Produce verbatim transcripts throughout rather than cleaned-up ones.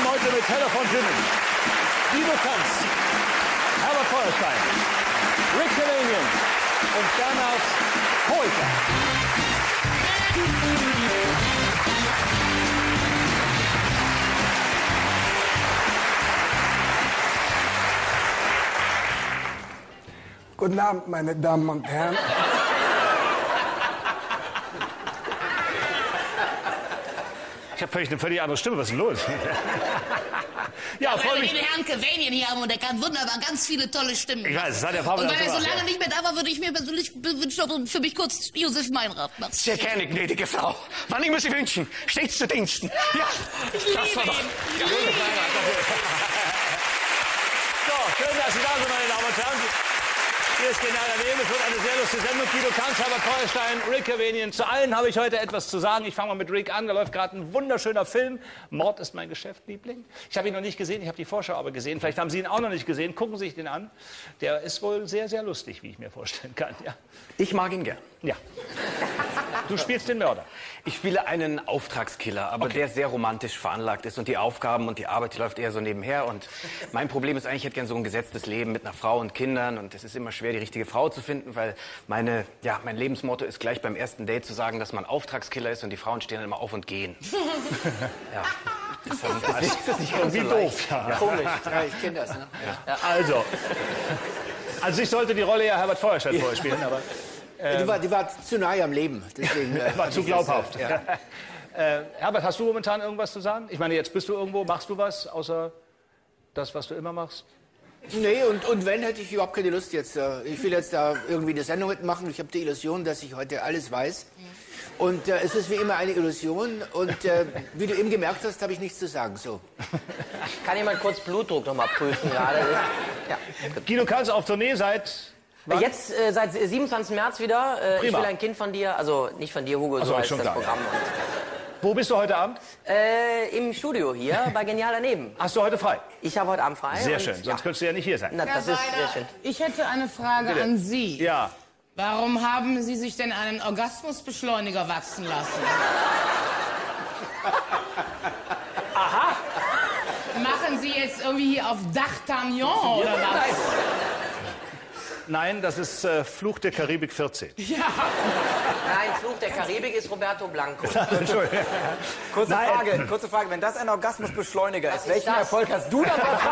heute mit Telefon Jimmy, Guido Kanz, Herbert Feuerstein, Rick Cavanian und Bernhard Hoeker. Guten Abend, meine Damen und Herren. Ich habe völlig eine völlig andere Stimme. Was ist denn los? Ja, ja, freue weil mich. wir den Herrn Cavanian hier haben und der kann wunderbar ganz viele tolle Stimmen. Ich weiß, das hat der Papa Und weil er so gemacht, lange ja. nicht mehr da war, würde ich mir persönlich wünschen, ob er für mich kurz Josef Meinrad macht. Sehr gerne, gnädige Frau. Wann immer Sie wünschen, stets zu Diensten. Ja, Ich liebe das war doch... ihn. Ich liebe Josef Meinrad, So, schön, dass Sie da sind, meine Damen und Herren. Hier ist Genial daneben. Es wird eine sehr lustige Sendung. Guido Kanz, Herbert Feuerstein, Rick Cavanian. Zu allen habe ich heute etwas zu sagen. Ich fange mal mit Rick an. Da läuft gerade ein wunderschöner Film. Mord ist mein Geschäft, Liebling. Ich habe ihn noch nicht gesehen. Ich habe die Vorschau aber gesehen. Vielleicht haben Sie ihn auch noch nicht gesehen. Gucken Sie sich den an. Der ist wohl sehr, sehr lustig, wie ich mir vorstellen kann. Ja. Ich mag ihn gern. Ja. Du spielst den Mörder. Ich spiele einen Auftragskiller, aber Okay. der sehr romantisch veranlagt ist. Und die Aufgaben und die Arbeit, die läuft eher so nebenher. Und mein Problem ist eigentlich, ich hätte gern so ein gesetztes Leben mit einer Frau und Kindern. Und es ist immer schwer, die richtige Frau zu finden, weil meine, ja, mein Lebensmotto ist gleich beim ersten Date zu sagen, dass man Auftragskiller ist und die Frauen stehen dann immer auf und gehen. Ja. Das, das, das, das ist nicht ganz Wie so doof. leicht. Ja. Komisch, ja, ich kenne das. Ne? Ja. Also. Also ich sollte die Rolle ja Herbert Feuerstein vorspielen, aber Die, war, die war zu nahe am Leben. Deswegen, äh, war hab zu ich das, glaubhaft. äh, Ja. Äh, Herbert, hast du momentan irgendwas zu sagen? Ich meine, jetzt bist du irgendwo, machst du was, außer das, was du immer machst? Nee, und, und wenn, hätte ich überhaupt keine Lust jetzt. äh, Ich will jetzt da irgendwie eine Sendung mitmachen. Ich habe die Illusion, dass ich heute alles weiß. Und äh, es ist wie immer eine Illusion. Und äh, wie du eben gemerkt hast, habe ich nichts zu sagen. So. Kann jemand kurz Blutdruck noch mal prüfen gerade? Ja. Guido Kanz auf Tournee seit... wann? Jetzt äh, seit siebenundzwanzigsten März wieder. Äh, ich Prima. will ein Kind von dir, also nicht von dir, Hugo, Ach so, so ist heißt schon das klar, Programm. Wo bist du heute Abend? Und, äh, im Studio hier bei Genial daneben. Hast du heute frei? Ich habe heute Abend frei. Sehr und, schön, sonst Ja. könntest du ja nicht hier sein. Na, das ist sehr schön. Ich hätte eine Frage Bitte. an Sie. Ja. Warum haben Sie sich denn einen Orgasmusbeschleuniger wachsen lassen? Aha. Machen Sie jetzt irgendwie hier auf D'Artagnan oder was? Nein, das ist äh, Fluch der Karibik vierzehn. Ja. Nein, Fluch der Karibik ist Roberto Blanco. Entschuldigung. Kurze Nein. Frage, kurze Frage. Wenn das ein Orgasmusbeschleuniger ist, ist welchen das? Erfolg hast du dabei drauf?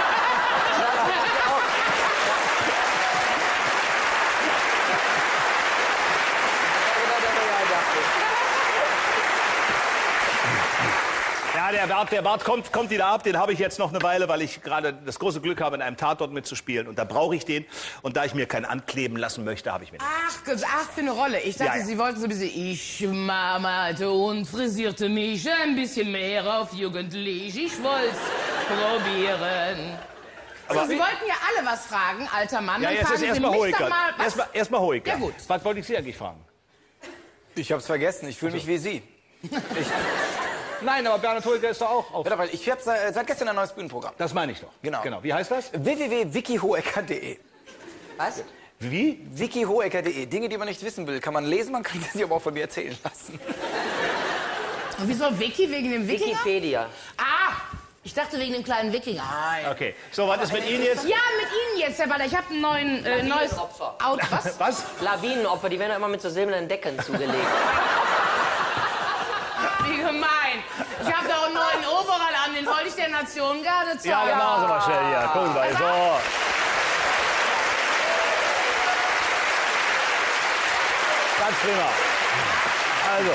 Ja, der Bart, der Bart kommt, kommt wieder ab. Den habe ich jetzt noch eine Weile, weil ich gerade das große Glück habe, in einem Tatort mitzuspielen. Und da brauche ich den. Und da ich mir keinen ankleben lassen möchte, habe ich mir den. Ach, ge- ach, für eine Rolle. Ich dachte, Ja, ja. Sie wollten so ein bisschen... Ich malte und frisierte mich ein bisschen mehr auf jugendlich. Ich wollte probieren. Aber- so, Sie wollten ja alle was fragen, alter Mann. Ja, Dann jetzt fragen ist Sie erstmal mich Hoeker. doch mal, was- Erstmal erst mal Hoeker. Ja, gut. Was wollte ich Sie eigentlich fragen? Ich hab's vergessen, ich fühle mich wie Sie. Nein, aber Bernhard Hoeker ist doch auch auf. Ja, weil ich habe seit, seit gestern ein neues Bühnenprogramm. Das meine ich doch. Genau. Genau. Wie heißt das? w w w punkt vicky hoeker punkt de Was? Wie? vicky hoeker punkt de. Dinge, die man nicht wissen will, kann man lesen, man kann sie aber auch von mir erzählen lassen. Und wieso Wiki? Wegen dem Wikinger? Wikipedia. Ah! Ich dachte wegen dem kleinen Wikinger. Okay. So, was ist mit Ihnen jetzt? Ja, mit Ihnen jetzt, Herr Baller. Ich habe ein neuen, äh, neues Lawinenopfer. Auto. Was? Was? Lawinenopfer, die werden ja immer mit so silbernen Decken zugelegt. Wie gemein. Ich habe doch einen neuen Overall an, den wollte ich der Nation gerne zeigen. Ja, dann machen Sie mal schnell hier. Gucken wir. So. Ganz prima. Also.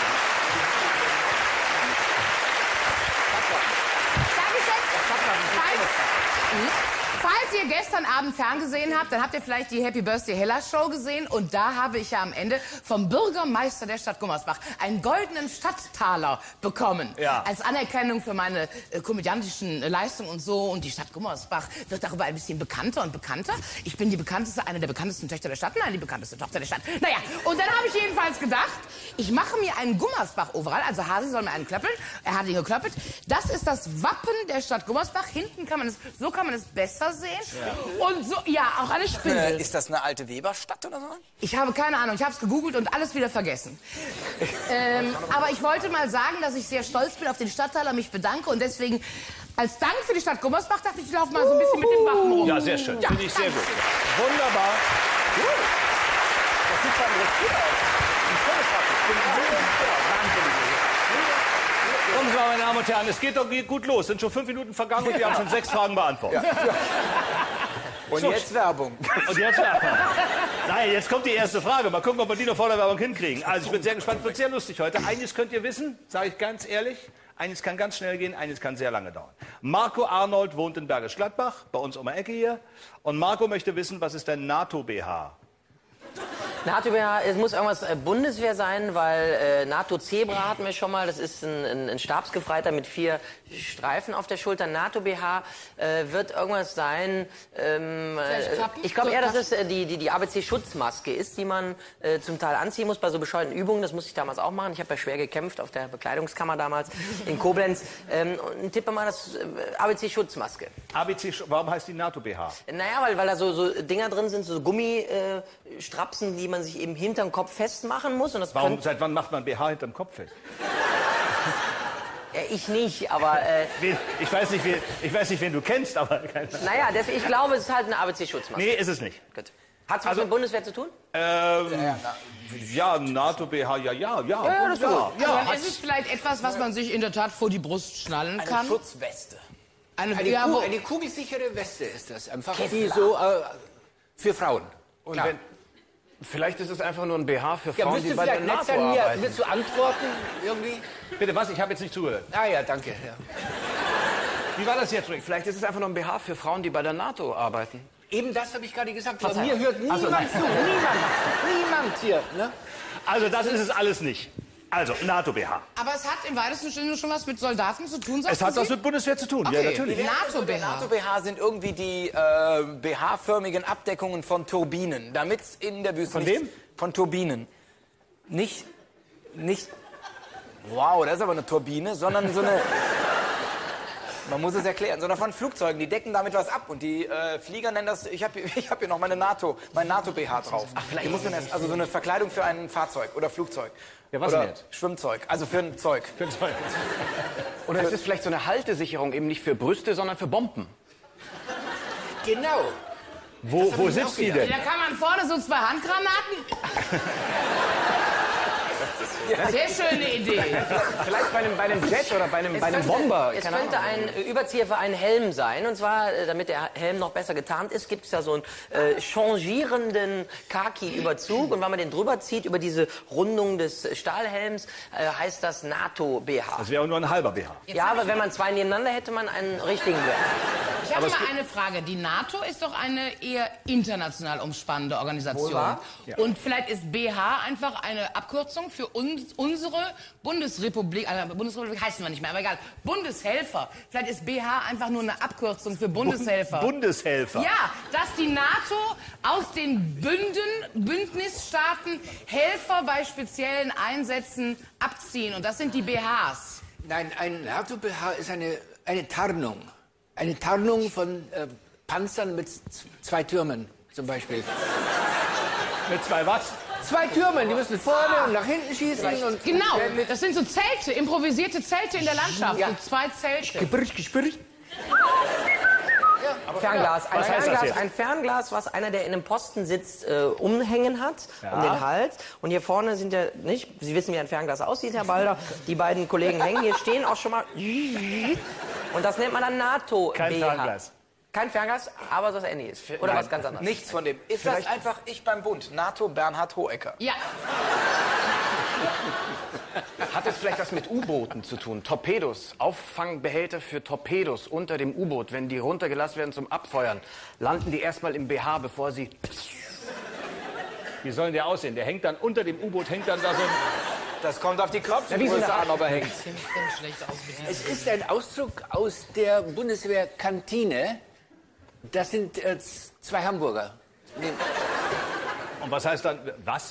Falls ihr gestern Abend ferngesehen habt, dann habt ihr vielleicht die Happy Birthday Hella Show gesehen. Und da habe ich ja am Ende vom Bürgermeister der Stadt Gummersbach einen goldenen Stadttaler bekommen. Ja. Als Anerkennung für meine äh, komödiantischen äh, Leistungen und so. Und die Stadt Gummersbach wird darüber ein bisschen bekannter und bekannter. Ich bin die bekannteste, eine der bekanntesten Töchter der Stadt. Nein, die bekannteste Tochter der Stadt. Naja, und dann habe ich jedenfalls gedacht, ich mache mir einen Gummersbach-Overall. Also Hasi soll mir einen klöppeln. Er hat ihn geklöppelt. Das ist das Wappen der Stadt Gummersbach. Hinten kann man es, so kann man es besser sehen. gesehen. Und so, ja, auch eine Spindel. Äh, ist das eine alte Weberstadt oder so? Ich habe keine Ahnung, ich habe es gegoogelt und alles wieder vergessen. ähm, aber ich wollte mal sagen, dass ich sehr stolz bin auf den Stadtteil und mich bedanke und deswegen als Dank für die Stadt Gummersbach dachte ich, ich laufe mal so ein bisschen mit den Wachen rum. Ja, sehr schön. Ja, Finde ich sehr danke. gut. Wunderbar. Das sieht schon recht gut aus. Ein tolles Wappen. Ich bin wahnsinnig. Kommen Sie mal, meine Damen und Herren, es geht doch gut los. Es sind schon fünf Minuten vergangen und wir haben schon sechs Fragen beantwortet. Und So. jetzt Werbung. Und jetzt Werbung. Nein, jetzt kommt die erste Frage. Mal gucken, ob wir die noch vor der Werbung hinkriegen. Also ich bin sehr gespannt. Wird sehr lustig heute. Eines könnt ihr wissen, sage ich ganz ehrlich. Eines kann ganz schnell gehen, eines kann sehr lange dauern. Marco Arnold wohnt in Bergisch Gladbach, bei uns um die Ecke hier. Und Marco möchte wissen, was ist denn NATO-B H? NATO-B H, es muss irgendwas äh, Bundeswehr sein, weil äh, NATO-Zebra hatten wir schon mal. Das ist ein, ein, ein Stabsgefreiter mit vier Streifen auf der Schulter. NATO-B H äh, wird irgendwas sein. Ähm, äh, ich glaube eher, dass es äh, die, die, die A B C-Schutzmaske ist, die man äh, zum Teil anziehen muss bei so bescheuerten Übungen. Das musste ich damals auch machen. Ich habe ja schwer gekämpft auf der Bekleidungskammer damals in Koblenz. Ähm, und tippe mal das äh, A B C-Schutzmaske. A B C, warum heißt die NATO-B H? Naja, weil, weil da so, so Dinger drin sind, so Gummistrapsen, äh, die man sich eben hinterm Kopf festmachen muss. Und das Warum, könnt- seit wann macht man B H hinterm Kopf fest? Ja, ich nicht, aber äh, Wen- Ich weiß nicht, wen, ich weiß nicht, wen du kennst, aber... keine- naja, das, ich glaube, es ist halt eine A B C-Schutzmaske. Nee, ist es nicht. Gut. Hat es was Also- mit Bundeswehr zu tun? Ähm, ja, NATO-B H, ja, ja, ja. ja, das ist gut. ja. Dann ist es vielleicht etwas, was man sich in der Tat vor die Brust schnallen Eine kann. Schutzweste. Eine, Eine, ja, Ku- wo, eine kugelsichere Weste ist das. Einfach die so äh, für Frauen. Und Klar. wenn, vielleicht ist es einfach nur ein B H für Ja, Frauen, willst die du bei der vielleicht nett NATO sein mir, arbeiten. willst du antworten irgendwie? Bitte, was? Ich habe jetzt nicht zugehört. Ah ja, danke. Ja. Wie war das jetzt, Rick? Vielleicht ist es einfach nur ein B H für Frauen, die bei der NATO arbeiten. Eben das habe ich gerade gesagt. Von Verzeihung. mir hört niemand so, nein. zu. Niemand. Niemand hier. Ne? Also, das ist es alles nicht. Also, NATO-B H. aber es hat im weitesten Sinne schon was mit Soldaten zu tun, sagt Es hat Sie? was mit Bundeswehr zu tun. Ja, Okay. natürlich. NATO-B H. NATO-B H sind irgendwie die äh, B H-förmigen Abdeckungen von Turbinen, damit es in der Wüste Von nicht, wem? Von Turbinen. Nicht, nicht, wow, das ist aber eine Turbine, sondern so eine, man muss es erklären, sondern von Flugzeugen, die decken damit was ab und die äh, Flieger nennen das, ich habe ich hab hier noch meine NATO, mein NATO-B H drauf. Ach, vielleicht. Die muss man erst, also so eine Verkleidung für ein Fahrzeug oder Flugzeug. Ja, was oder denn jetzt? Schwimmzeug, also für ein Zeug. Oder es ist vielleicht so eine Haltesicherung, eben nicht für Brüste, sondern für Bomben. Genau. Wo, wo sitzt die denn? Da kann man vorne so zwei Handgranaten. Sehr schöne Idee. Vielleicht bei einem, bei einem Jet oder bei einem, bei einem Bomber. Es Keine könnte Ahnung. ein äh, Überzieher für einen Helm sein. Und zwar, äh, damit der Helm noch besser getarnt ist, gibt es da so einen äh, changierenden Khaki-Überzug. Und wenn man den drüber zieht, über diese Rundung des Stahlhelms, äh, heißt das NATO-B H. Das wäre auch nur ein halber B H. Ja, aber wenn man zwei nebeneinander hätte, man einen richtigen Helm. Ich habe mal eine Frage. Die NATO ist doch eine eher international umspannende Organisation. Und vielleicht ist B H einfach eine Abkürzung für uns, unsere Bundesrepublik, also Bundesrepublik heißen wir nicht mehr, aber egal, Bundeshelfer. Vielleicht ist B H einfach nur eine Abkürzung für Bundeshelfer. Bundeshelfer. Ja, dass die NATO aus den Bünden, Bündnisstaaten Helfer bei speziellen Einsätzen abziehen. Und das sind die B Hs. Nein, ein NATO-B H ist eine, eine Tarnung. Eine Tarnung von äh, Panzern mit z- zwei Türmen zum Beispiel. Mit zwei was? Zwei Türmen, die müssen vorne und nach hinten schießen. Und Genau, und mit das sind so Zelte, improvisierte Zelte in der Landschaft. Ja. Und zwei Zelte. Gespürch, gespürch. Fernglas. Ein Was heißt das Fernglas, jetzt? ein Fernglas, was einer, der in einem Posten sitzt, äh, umhängen hat, um den Hals. Und hier vorne sind ja nicht, Sie wissen, wie ein Fernglas aussieht, Herr Balder. Die beiden Kollegen hängen hier, stehen auch schon mal. Und das nennt man dann NATO-B H. Kein Fernglas. Kein Fernglas, aber so was Ähnliches. Oder was ganz anderes. Nichts von dem. Ist das einfach ich beim Bund? NATO Bernhard Hohecker. Ja, Hat es vielleicht was mit U-Booten zu tun? Torpedos, Auffangbehälter für Torpedos unter dem U-Boot. Wenn die runtergelassen werden zum Abfeuern, landen die erstmal im B H, bevor sie... Wie soll denn der aussehen? Der hängt dann unter dem U-Boot, hängt dann da so ein... Das kommt auf die wie so Klopfgröße eine an, ob er hängt. Es ist ein Ausdruck aus der Bundeswehrkantine. Das sind äh, z- zwei Hamburger. Nee, Und was heißt dann... Was?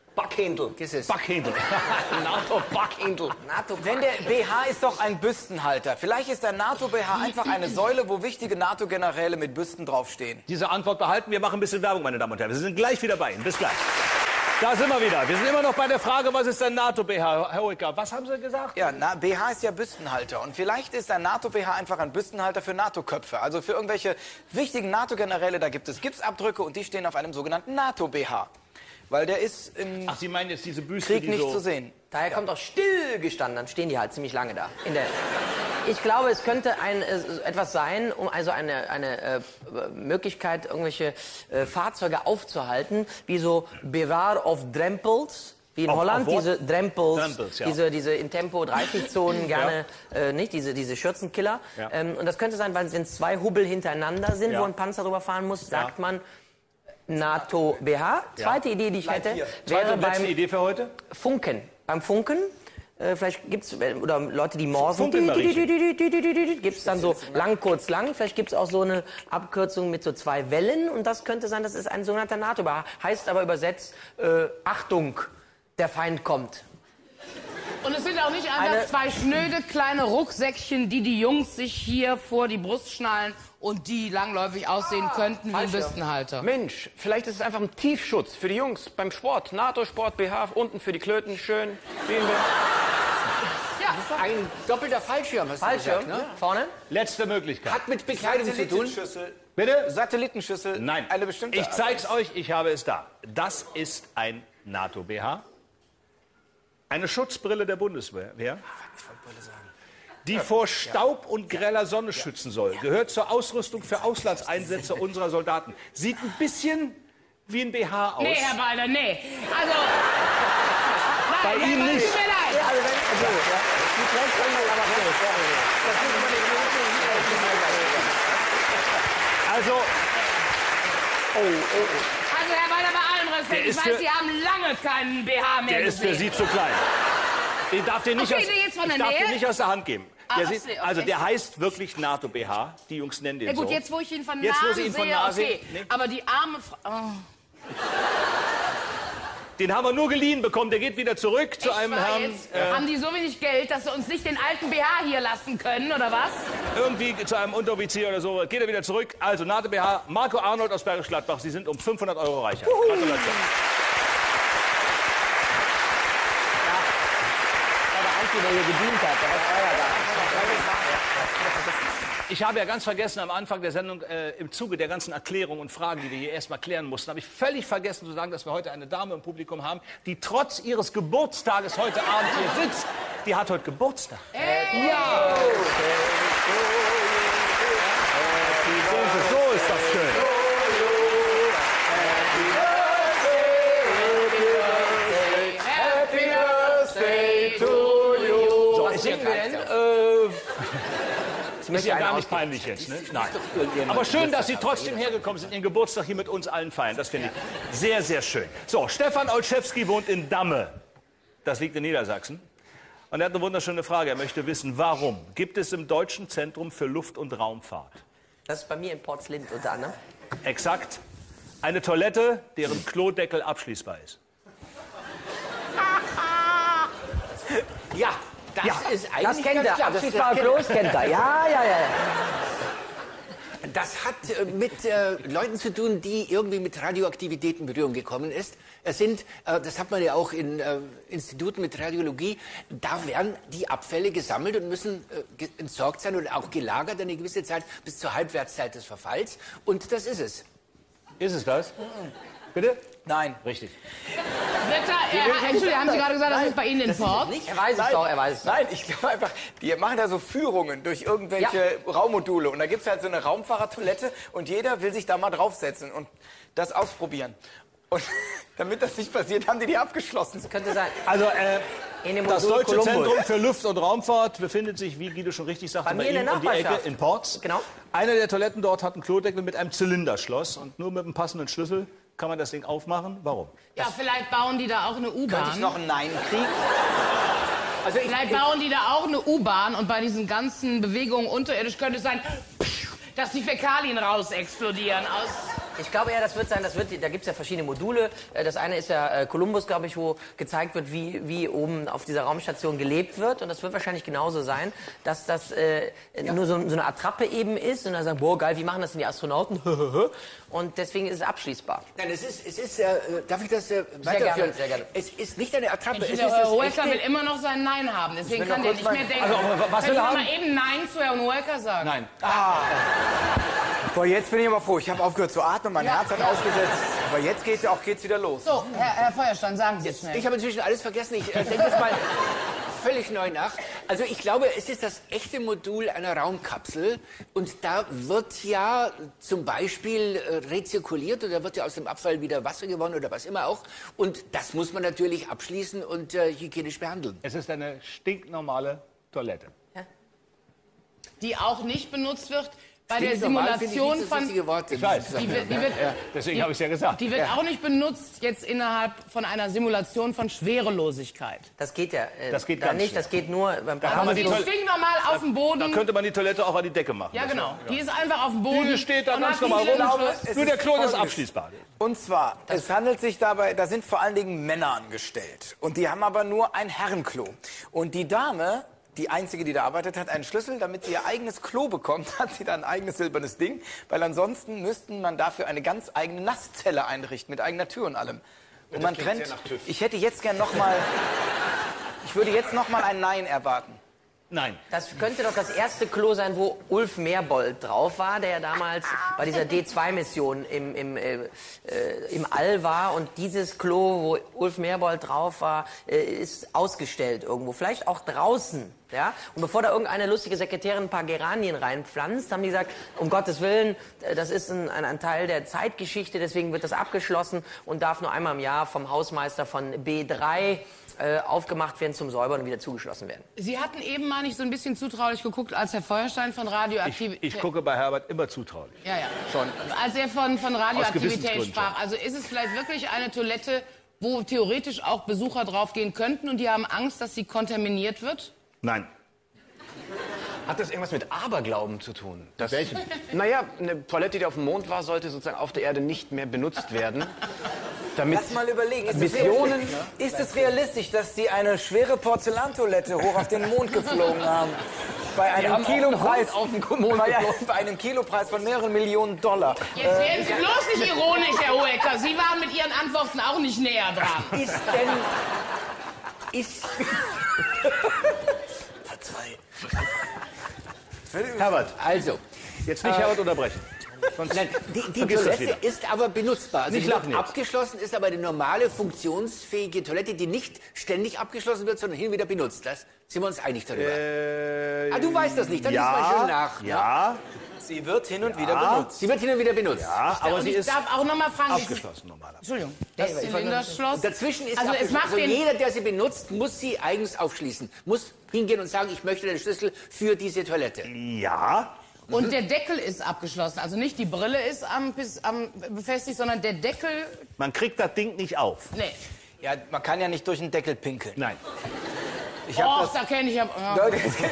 Backhändel. Backhändel. NATO-Backhändel. NATO Denn der B H ist doch ein Büstenhalter. Vielleicht ist der NATO-B H einfach eine Säule, wo wichtige NATO-Generäle mit Büsten draufstehen. Diese Antwort behalten wir, machen ein bisschen Werbung, meine Damen und Herren. Wir sind gleich wieder bei Ihnen. Bis gleich. Da sind wir wieder. Wir sind immer noch bei der Frage, was ist ein NATO-B H? Herr Hoeker, was haben Sie gesagt? Ja, na, B H ist ja Büstenhalter. Und vielleicht ist ein NATO-B H einfach ein Büstenhalter für NATO-Köpfe. Also für irgendwelche wichtigen NATO-Generäle, da gibt es Gipsabdrücke und die stehen auf einem sogenannten NATO-B H. Weil der ist im Ach, Sie meinen jetzt diese Büste, Krieg die nicht so... zu sehen. Daher kommt auch stillgestanden, dann stehen die halt ziemlich lange da. In der ich glaube, es könnte ein, äh, etwas sein, um also eine, eine äh, Möglichkeit, irgendwelche äh, Fahrzeuge aufzuhalten, wie so Bewahrer of Drempels, wie in Auf- Holland, auf diese Drempels, Drempels, ja. diese, diese in Tempo dreißig-Zonen gerne, äh, nicht, diese, diese Schürzenkiller. Ja. Ähm, und das könnte sein, weil wenn zwei Hubbel hintereinander sind, Ja. wo ein Panzer drüber fahren muss, sagt man NATO-B H. Zweite Idee, die ich hätte, Zweite wäre und letzte beim Idee für heute? Funken. Beim Funken, äh, vielleicht gibt's, äh, oder Leute, die morsen, Funken mal riechen. gibt es dann so lang, kurz, lang. Vielleicht gibt es auch so eine Abkürzung mit so zwei Wellen. Und das könnte sein, das ist ein sogenannter NATO-B H. Heißt aber übersetzt, äh, Achtung, der Feind kommt. Und es sind auch nicht einfach Eine- zwei schnöde kleine Rucksäckchen, die die Jungs sich hier vor die Brust schnallen und die langläufig aussehen könnten wie ein Büstenhalter. Mensch, vielleicht ist es einfach ein Tiefschutz für die Jungs beim Sport. NATO-Sport-B H, unten für die Klöten, schön. Sehen wir. Ja, Ein doppelter Fallschirm, hast du Fallschirm, gesagt, ne? vorne. Letzte Möglichkeit. Hat mit Bekleidung zu tun. Satellitenschüssel. Bitte? Satellitenschüssel. Nein. Eine bestimmte. Ich zeig's euch, ich habe es da. Das ist ein NATO-B H. Eine Schutzbrille der Bundeswehr, die vor Staub und greller Sonne schützen soll. Gehört zur Ausrüstung für Auslandseinsätze unserer Soldaten. Sieht ein bisschen wie ein B H aus. nee, Herr Balder, nee. Also, Bei nein, Ihnen Herr nicht. Balder, tut mir leid. Also, wenn, okay, ja. Die trägt irgendwann aber durch. Ja, ja. Das muss man den Also, Also, Herr Balder, bei allem Der Respekt, ich ist weiß, für- Sie haben lange keinen B H mehr der ist für gesehen. Sie zu klein. Ich darf den nicht, Okay, aus, der jetzt von der ich darf Nähe? den nicht aus der Hand geben. Ah, Der ach sieht, so, okay. also der heißt wirklich NATO-B H. Die Jungs nennen den Ja gut, so. jetzt wo ich ihn von Jetzt, wo nahe Sie ihn von sehe, nahe okay. sehen, nee. Aber die arme Frau... Oh. Den haben wir nur geliehen bekommen. Der geht wieder zurück zu Ich einem war Herrn. jetzt, haben die so wenig Geld, dass sie uns nicht den alten B H hier lassen können, oder was? Irgendwie zu einem Unteroffizier oder so. Geht er wieder zurück. Also NATO-B H, Marco Arnold aus Bergisch Gladbach. Sie sind um fünfhundert Euro reicher. Gratulation. der Einzige, der hier gedient hat. Der hat Feuer da. Ich habe ja ganz vergessen am Anfang der Sendung, äh, im Zuge der ganzen Erklärungen und Fragen, die wir hier erstmal klären mussten, habe ich völlig vergessen zu sagen, dass wir heute eine Dame im Publikum haben, die trotz ihres Geburtstages heute Abend hier sitzt. Die hat heute Geburtstag. Ja! Sehen Sie, so ist das schön. So, ist ja, Singen wir denn? Äh, Sie ist ja einen gar nicht ausgeben. peinlich jetzt, ne? Nein. Aber schön, dass Sie trotzdem hergekommen sind, Ihren Geburtstag hier mit uns allen feiern. Das finde ich sehr, sehr schön. So, Stefan Olszewski wohnt in Damme. Das liegt in Niedersachsen. Und er hat eine wunderschöne Frage. Er möchte wissen, warum gibt es im Deutschen Zentrum für Luft- und Raumfahrt Das ist bei mir in Portslind unter anderem. exakt eine Toilette, deren Klodeckel abschließbar ist? Ja, das Ja, ist eigentlich Das kennt ganz er. klar. Das Das, ist mal Klos kennt er. Ja, ja, ja. das hat äh, mit äh, Leuten zu tun, die irgendwie mit Radioaktivität in Berührung gekommen ist. Es sind, äh, das hat man ja auch in äh, Instituten mit Radiologie, da werden die Abfälle gesammelt und müssen äh, ge- entsorgt sein und auch gelagert eine gewisse Zeit bis zur Halbwertszeit des Verfalls. Und das ist es. Ist es das? Bitte? Nein. Richtig. Wird da, äh, Entschuldigung, haben Sie gerade gesagt, das ist bei Ihnen in Port? Er weiß es doch, er weiß es doch. Nein, ich glaube einfach, die machen da so Führungen durch irgendwelche Raummodule. Und da gibt es halt so eine Raumfahrertoilette und jeder will sich da mal draufsetzen und das ausprobieren. Und damit das nicht passiert, haben die die abgeschlossen. Könnte sein. Also, äh, In dem das Modul Deutsche Columbus. Zentrum für Luft- und Raumfahrt befindet sich, wie Guido schon richtig sagte, Bei bei, mir in Ihnen der um die Ecke Nachbarschaft. in Ports. Genau. Eine der Toiletten dort hat einen Klodeckel mit einem Zylinderschloss und nur mit einem passenden Schlüssel kann man das Ding aufmachen. Warum? Ja, vielleicht bauen die da auch eine Könnte ich U-Bahn. noch ein Nein kriegen? Also ich, Vielleicht bauen die da auch eine U-Bahn und bei diesen ganzen Bewegungen unterirdisch könnte es sein, dass die Fäkalien raus explodieren aus... Ich glaube ja, das wird sein, das wird, da gibt es ja verschiedene Module. Äh, Das eine ist ja äh, Columbus, glaube ich, wo gezeigt wird, wie, wie oben auf dieser Raumstation gelebt wird. Und das wird wahrscheinlich genauso sein, dass das äh, ja. nur so, so eine Attrappe eben ist. Und dann sagen, boah, geil, wie machen das denn die Astronauten? Und deswegen ist es abschließbar. Nein, es ist, es ist, äh, darf ich das äh, Sehr weiterführen? gerne, sehr gerne. Es ist nicht eine Attrappe. Ich Es finde, ist Herr das Hoeker echte- will immer noch sein Nein haben. Deswegen will kann noch der kurz nicht mehr mein- denken. Also, was will Können er Sie haben? mal eben Nein zu Herrn Hoeker sagen? Nein. Boah, jetzt bin ich aber froh. Ich habe aufgehört zu atmen, mein Ja, Herz hat ja. ausgesetzt. Aber jetzt geht's auch geht's wieder los. So, Herr, Herr Feuerstein, sagen Sie jetzt schnell. Ich habe inzwischen alles vergessen. Ich äh, denke jetzt mal völlig neu nach. Also ich glaube, es ist das echte Modul einer Raumkapsel. Und da wird ja zum Beispiel äh, rezirkuliert oder wird ja aus dem Abfall wieder Wasser gewonnen oder was immer auch. Und das muss man natürlich abschließen und äh, hygienisch behandeln. Es ist eine stinknormale Toilette. Die auch nicht benutzt wird bei der Stinknormal finde ich Simulation nicht das von... richtige Wort. Ich weiß. Die wird, die wird, Deswegen habe ich es ja gesagt. die wird auch nicht benutzt jetzt innerhalb von einer Simulation von Schwerelosigkeit. Das geht ja äh, Das geht da ganz nicht, schnell. das geht nur beim Da kann man Die die ist Toilette- stinknormal auf dem Boden. Da könnte man die Toilette auch an die Decke machen. Ja, Das genau. wär- Die ist einfach auf dem Boden. Die steht da und ganz hat normal nicht rum. Schluss. Es Nur der ist Klo ist Folgendes. abschließbar. Und zwar, es handelt sich dabei, da sind vor allen Dingen Männer angestellt. Und die haben aber nur ein Herrenklo. Und die Dame, die einzige, die da arbeitet, hat einen Schlüssel, damit sie ihr eigenes Klo bekommt, hat sie da ein eigenes silbernes Ding. Weil ansonsten müssten man dafür eine ganz eigene Nasszelle einrichten, mit eigener Tür und allem. Und man klingt trennt, sehr nach TÜV. ich hätte jetzt gern noch mal, ich würde jetzt noch mal ein Nein erwarten. Nein. Das könnte doch das erste Klo sein, wo Ulf Merbold drauf war, der ja damals bei dieser D zwei Mission im, im, äh, äh, im All war. Und dieses Klo, wo Ulf Merbold drauf war, äh, ist ausgestellt irgendwo. Vielleicht auch draußen. Ja? Und bevor da irgendeine lustige Sekretärin ein paar Geranien reinpflanzt, haben die gesagt, um Gottes Willen, äh, das ist ein, ein, ein Teil der Zeitgeschichte, deswegen wird das abgeschlossen und darf nur einmal im Jahr vom Hausmeister von B drei äh, aufgemacht werden zum Säubern und wieder zugeschlossen werden. Sie hatten eben mal nicht so ein bisschen zutraulich geguckt, als Herr Feuerstein von Ich, Radioaktivität... ich gucke bei Herbert immer zutraulich. Ja, ja. Schon. Als er von, von Radioaktivität Gewissensgründen sprach. Also ist es vielleicht wirklich eine Toilette, wo theoretisch auch Besucher draufgehen könnten und die haben Angst, dass sie kontaminiert wird? Nein. Hat das irgendwas mit Aberglauben zu tun? Das, Welchen? Naja, eine Toilette, die auf dem Mond war, sollte sozusagen auf der Erde nicht mehr benutzt werden. Damit Lass mal überlegen, ist es, Missionen... realistisch, ist es realistisch, dass die eine schwere Porzellantoilette hoch auf den Mond geflogen haben? Bei einem haben auch Kilopreis einen Hund auf den Mond bei, geflogen. bei einem Kilopreis von mehreren Millionen Dollar. Jetzt werden Sie bloß nicht ironisch, Herr Hoeker. Sie waren mit Ihren Antworten auch nicht näher dran. Ist denn... Ist... Herbert, Also, jetzt nicht Herbert unterbrechen. Sonst nein, die, die vergiss das Toilette wieder. ist aber benutzbar. Also Nicht die wird lachen jetzt. abgeschlossen, ist aber eine normale, funktionsfähige Toilette, die nicht ständig abgeschlossen wird, sondern hin und wieder benutzt. Das sind wir uns einig darüber. Äh, ah, du weißt das nicht, dann ja, lies mal schön nach. ne? Ja, Sie wird hin und wieder benutzt. Sie wird hin und wieder benutzt. ja, aber Und sie ich ist darf auch noch mal fragen... abgeschlossen normalerweise. Entschuldigung, das Zylinderschloss... Dazwischen ist Also sie es abgeschlossen. macht also den... jeder, der sie benutzt, muss sie eigens aufschließen. Muss hingehen und sagen, ich möchte den Schlüssel für diese Toilette. Ja, Und der Deckel ist abgeschlossen. Also nicht die Brille ist am, bis, am befestigt, sondern der Deckel... man kriegt das Ding nicht auf. Nee. Ja, man kann ja nicht durch den Deckel pinkeln. Nein. Ich hab Och, da kenne ich ja... ja. Leute, es gibt-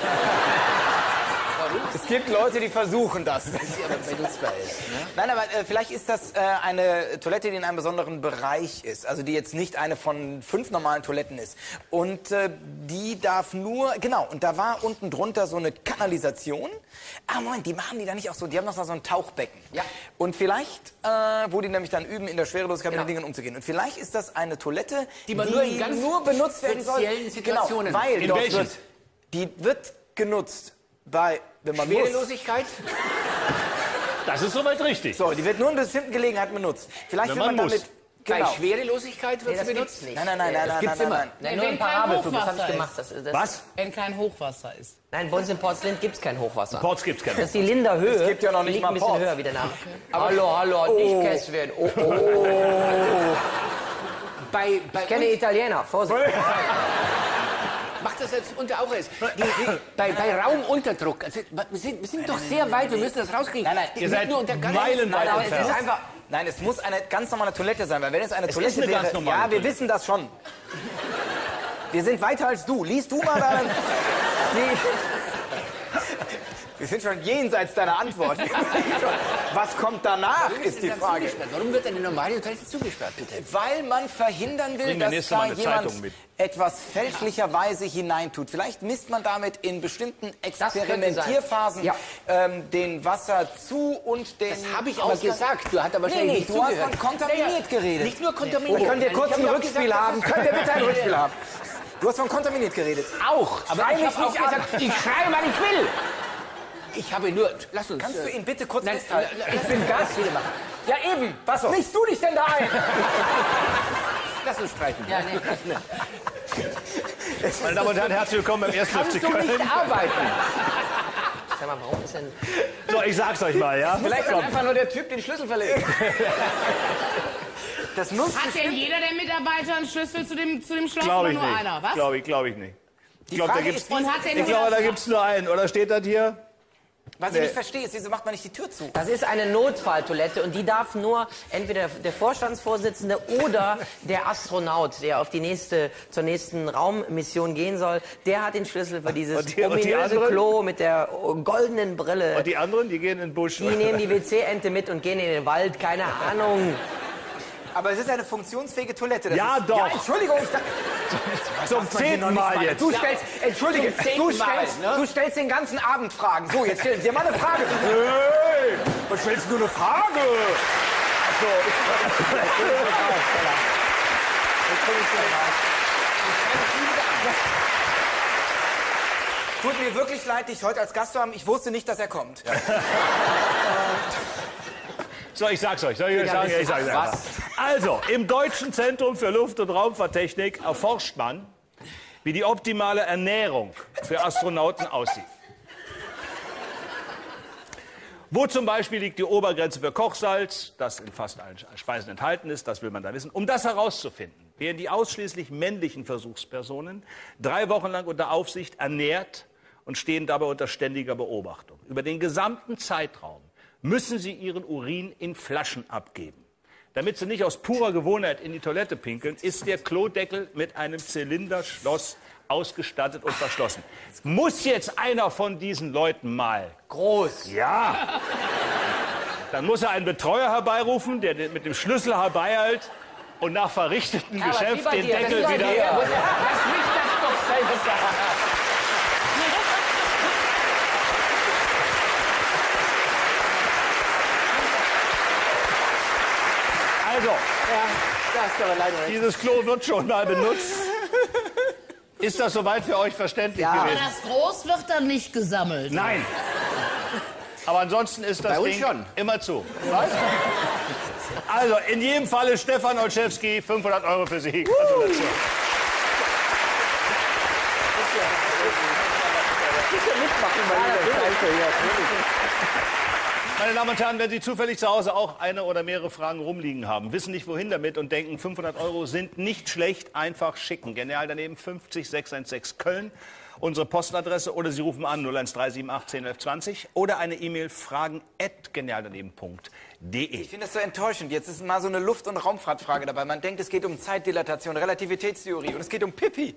Es gibt Leute, die versuchen das. Die aber benutzbar ist. Ne? Nein, aber äh, vielleicht ist das äh, eine Toilette, die in einem besonderen Bereich ist. Also die jetzt nicht eine von fünf normalen Toiletten ist. Und äh, die darf nur, genau, und da war unten drunter so eine Kanalisation. Ah, Moment, die machen die da nicht auch so, die haben noch so ein Tauchbecken. Ja. Und vielleicht, äh, wo die nämlich dann üben, in der Schwerelosigkeit Genau. mit den Dingen umzugehen. Und vielleicht ist das eine Toilette, Die man nur in ganz nur benutzt werden soll. speziellen Situationen- Genau, weil In dort welchen? wird, die wird genutzt bei, wenn man muss. Schwerelosigkeit? Das ist soweit richtig. So, die wird nur in bestimmten Gelegenheiten benutzt. Vielleicht Wenn will man, man muss. damit... Bei Genau. Schwerelosigkeit wird Nee, sie das benutzt? gibt's nicht. Nein, nein, nein, nein, nein, gibt's nein, immer. nein. Nein, Ja, nur wenn im kein Parabelflug, das habe ich Hochwasser gemacht. Das, das, Was? Wenn kein Hochwasser ist. Nein, bei uns in Portslind gibt es kein Hochwasser. Ports gibt's keine. Das ist die Linder Höhe. Es gibt ja noch nicht liegt mal ein bisschen Ports. höher wie der Name. Hallo, hallo, nicht Kässchen. Oh, oh, oh. Bei, bei Ich kenne Italiener, Vorsicht. Macht das jetzt unter auch erst. Die, die, bei, bei Raumunterdruck. Also, wir, sind, wir sind doch sehr weit, wir müssen das rauskriegen. Nein, nein, Die- ihr nicht seid nur unter ganz- meilenweit Nein, aber es entfernt. ist einfach... Nein, es muss eine ganz normale Toilette sein, weil wenn es eine Es Toilette ist eine wäre... ganz normale ja, wir Toilette. wissen das schon. Wir sind weiter als du. Lies du mal da... Die, Wir sind schon jenseits deiner Antwort. Was kommt danach, ist die Frage. Warum wird eine normale Toilette zugesperrt, bitte? Weil man verhindern will, Bring dass nächste Mal da eine jemand Zeitung mit. etwas fälschlicherweise hineintut. Vielleicht misst man damit in bestimmten Experimentierphasen Ja. ähm, den Wasserzug und den Das habe ich aber Ausgang- gesagt. Du hast aber Nee, wahrscheinlich nee, nicht du hast zugehört. von kontaminiert geredet. Nicht nur kontaminiert. Könnt ihr kurz Ich ein hab auch Rückspiel gesagt, haben? das ist- Könnt ihr bitte ein Rückspiel haben? Du hast von kontaminiert geredet. Auch. Aber Schrei ich mich habe auch nicht an. gesagt, ich schreie, weil ich will. Ich habe nur... Lass uns... Kannst du ihn bitte kurz Nein, festhalten? ich bin Gast. Wieder machen. Ja, eben. Was mischst du dich denn da ein? Lass uns streiten. Ja, nee. Meine Damen und Herren, herzlich willkommen beim ersten F C Kannst du nicht Köln. arbeiten? Sag mal, warum ist denn... So, ich sag's euch mal, ja? Vielleicht hat einfach nur der Typ den Schlüssel verlegt. Das muss Hat denn jeder der Mitarbeiter einen Schlüssel zu dem, zu dem Schloss Glaube oder ich nur nicht. einer? Was? Glaube ich, glaube ich nicht. Ich glaube, da Frage gibt's, ist, Und hat denn ich glaube, da gibt's nur einen. Oder steht das hier? Was ich nicht verstehe, ist, wieso macht man nicht die Tür zu? Das ist eine Notfalltoilette und die darf nur entweder der Vorstandsvorsitzende oder der Astronaut, der auf die nächste, zur nächsten Raummission gehen soll, der hat den Schlüssel für dieses Und die- und die ominöse anderen? Klo mit der goldenen Brille. Und die anderen, die gehen in den Busch. Die nehmen die W C-Ente mit und gehen in den Wald, keine Ahnung. Aber es ist eine funktionsfähige Toilette. Das Ja, ist, doch. Ja, Entschuldigung, ich dachte, Zum zehnten Mal jetzt. du stellst, entschuldige, Zum zehnten du stellst, Mal, ne? du stellst den ganzen Abend Fragen. So, jetzt stell dir mal eine Frage. Hey, was stellst du eine Frage? Tut mir wirklich leid, dich heute als Gast zu haben. Ich wusste nicht, dass er kommt. So, ich sag's euch. Soll ich euch sagen? Ja, ich sag's einfach. Also, im Deutschen Zentrum für Luft- und Raumfahrttechnik erforscht man, wie die optimale Ernährung für Astronauten aussieht. Wo zum Beispiel liegt die Obergrenze für Kochsalz, das in fast allen Speisen enthalten ist, das will man da wissen. Um das herauszufinden, werden die ausschließlich männlichen Versuchspersonen drei Wochen lang unter Aufsicht ernährt und stehen dabei unter ständiger Beobachtung. Über den gesamten Zeitraum müssen sie ihren Urin in Flaschen abgeben. Damit sie nicht aus purer Gewohnheit in die Toilette pinkeln, ist der Klodeckel mit einem Zylinderschloss ausgestattet und verschlossen. Muss jetzt einer von diesen Leuten mal Groß. ja. Dann muss er einen Betreuer herbeirufen, der mit dem Schlüssel herbeihält und nach verrichtetem Aber wie Geschäft bei den dir, Deckel wie bei wieder... dir. Lass mich das doch selber sagen. Also, Da hast du aber leider recht. dieses Klo wird schon mal benutzt. Ist das soweit für euch verständlich Aber gewesen? das Groß wird dann nicht gesammelt. Nein. Aber ansonsten ist das Bei uns Ding schon. immer zu. Also, in jedem Falle Stefan Olszewski, fünfhundert Euro für Sie. Gratulation. Meine Damen und Herren, wenn Sie zufällig zu Hause auch eine oder mehrere Fragen rumliegen haben, wissen nicht wohin damit und denken, fünfhundert Euro sind nicht schlecht, einfach schicken. Genial daneben fünfzig sechshundertsechzehn Köln, unsere Postadresse, oder Sie rufen an null eins drei sieben acht zehn elf zwanzig oder eine E-Mail fragen at genialdaneben punkt de. Ich finde das so enttäuschend. Jetzt ist mal so eine Luft- und Raumfahrtfrage dabei. Man denkt, es geht um Zeitdilatation, Relativitätstheorie und es geht um Pipi.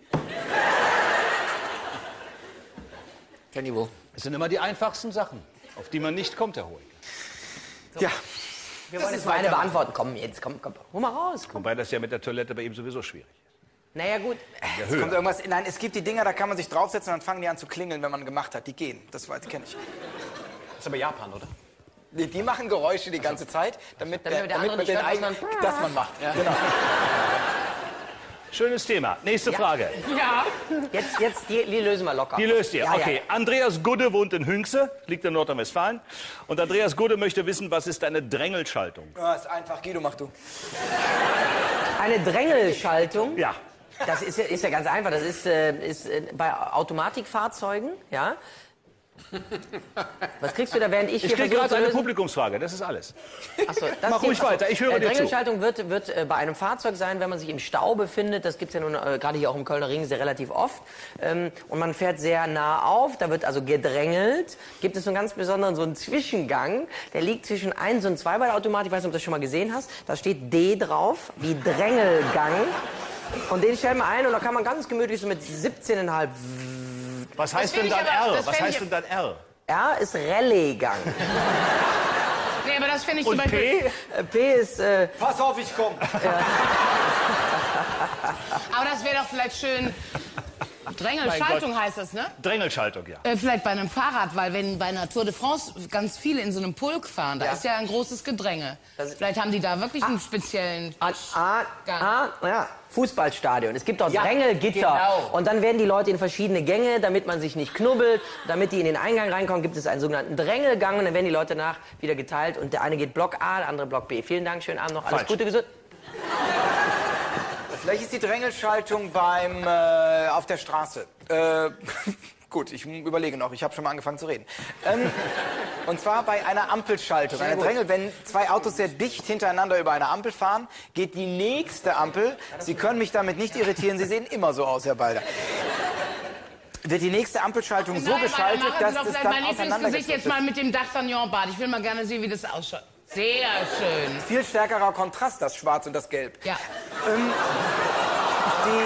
Kenny, wo? Es sind immer die einfachsten Sachen, auf die man nicht kommt, Herr Hohe. Ja. Wir wollen jetzt mal eine beantworten. Komm, jetzt, komm, komm. Hol mal raus. Komm. Wobei das ja mit der Toilette bei ihm sowieso schwierig ist. Naja, gut. Der Kommt irgendwas? Nein, es gibt die Dinger, da kann man sich draufsetzen und dann fangen die an zu klingeln, wenn man gemacht hat. Die gehen. Das weiß- kenne ich. Das ist aber Japan, oder? Die, die machen Geräusche die ganze Zeit, damit, Damit der, der damit andere man nicht den hört, was eigenen, man- das man macht. Ja. Genau. Schönes Thema. Nächste Frage. Ja. Jetzt, jetzt die, die lösen wir locker. Die löst ihr. Ja, ja, Okay. ja. Andreas Gudde wohnt in Hünxe, liegt in Nordrhein-Westfalen. Und Andreas Gudde möchte wissen, was ist eine Drängelschaltung? Ja, ist einfach. Guido, mach du. Eine Drängelschaltung. Ja. Das ist ja, ist ja ganz einfach. Das ist, äh, ist äh, bei Automatikfahrzeugen, ja. Was kriegst du da, während ich, Ich hier kriege versuche gerade zu eine lösen? Publikumsfrage, das ist alles. Achso, das Mach hier- ruhig weiter, ich höre äh, dir zu. Drängelschaltung wird, wird äh, bei einem Fahrzeug sein, wenn man sich im Stau befindet. Das gibt's ja nun äh, gerade hier auch im Kölner Ring sehr relativ oft. Ähm, und man fährt sehr nah auf, da wird also gedrängelt. Gibt es so einen ganz besonderen so einen Zwischengang, der liegt zwischen eins und zwei bei der Automatik. Ich weiß nicht, ob du das schon mal gesehen hast. Da steht D drauf, wie Drängelgang. Und den stellen wir ein und da kann man ganz gemütlich so mit siebzehn Komma fünf Was heißt denn find ich dann aber- R? das Was fänd heißt ich- denn dann R? R ist Rallye-Gang. Nee, aber das finde ich Und zum Beispiel... P? Äh, P ist... Äh, Pass auf, ich komm. Aber das wäre doch vielleicht schön... Drängelschaltung heißt das, ne? Drängelschaltung, ja. Äh, vielleicht bei einem Fahrrad, weil wenn bei einer Tour de France ganz viele in so einem Pulk fahren, da Ja. ist ja ein großes Gedränge. Das- Vielleicht haben die da wirklich einen speziellen... Ah, ah, ah, ja, Fußballstadion. Es gibt auch Ja, Drängelgitter. genau. Und dann werden die Leute in verschiedene Gänge, damit man sich nicht knubbelt, damit die in den Eingang reinkommen, gibt es einen sogenannten Drängelgang. Und dann werden die Leute danach wieder geteilt. Und der eine geht Block A, der andere Block B. Vielen Dank, schönen Abend noch. Alles Falsch. Gute, gesund. Vielleicht ist die Drängelschaltung beim, äh, auf der Straße. Äh, gut, ich überlege noch. Ich habe schon mal angefangen zu reden. Ähm, und zwar bei einer Ampelschaltung. Eine Drängel, wenn zwei Autos sehr dicht hintereinander über eine Ampel fahren, geht die nächste Ampel. Sie können mich damit nicht irritieren. Sie sehen immer so aus, Herr Balder. Wird die nächste Ampelschaltung so Nein, geschaltet, aber dass machen Sie es doch dann vielleicht mein Lieblingsgesicht auseinandergerissen jetzt mal mit dem D'Artagnan-Bart. Ich will mal gerne sehen, wie das ausschaut. Sehr schön. Viel stärkerer Kontrast, das Schwarz und das Gelb. Ja. Ähm, die